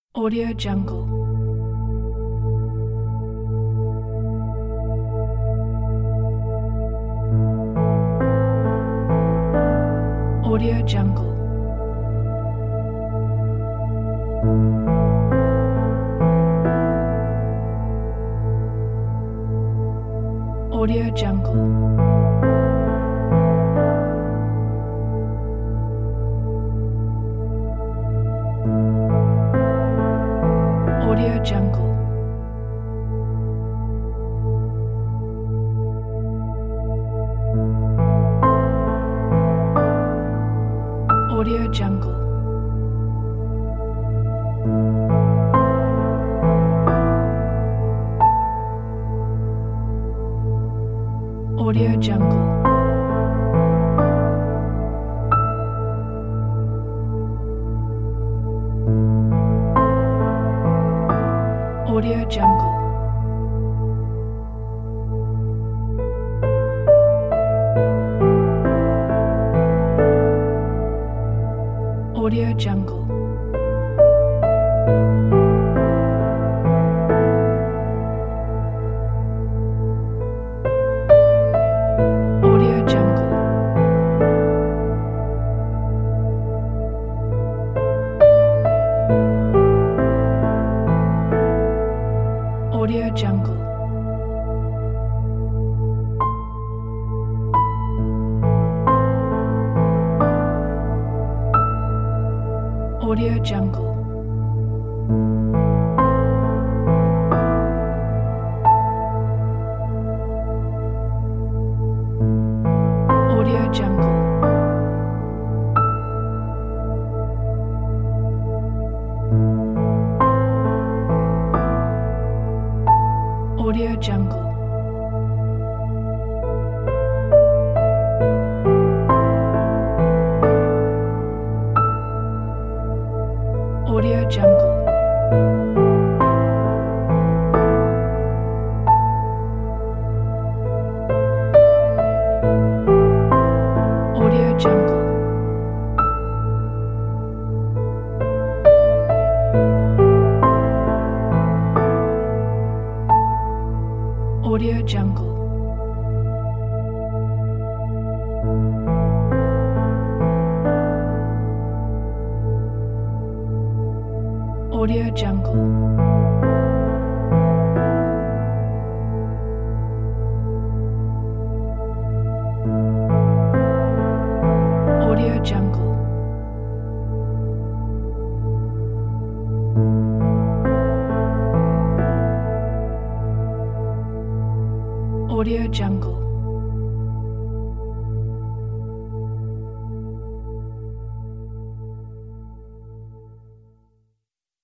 Audio Jungle. Audio Jungle. Audio Jungle. Audio Jungle. Audio Jungle. Audio Jungle. Audio Jungle. Audio Jungle. Audio Jungle. Audio Jungle. Audio Jungle. Audio Jungle. Audio Jungle. Audio Jungle. Audio Jungle. Audio Jungle. Audio Jungle. Audio Jungle. Audio Jungle.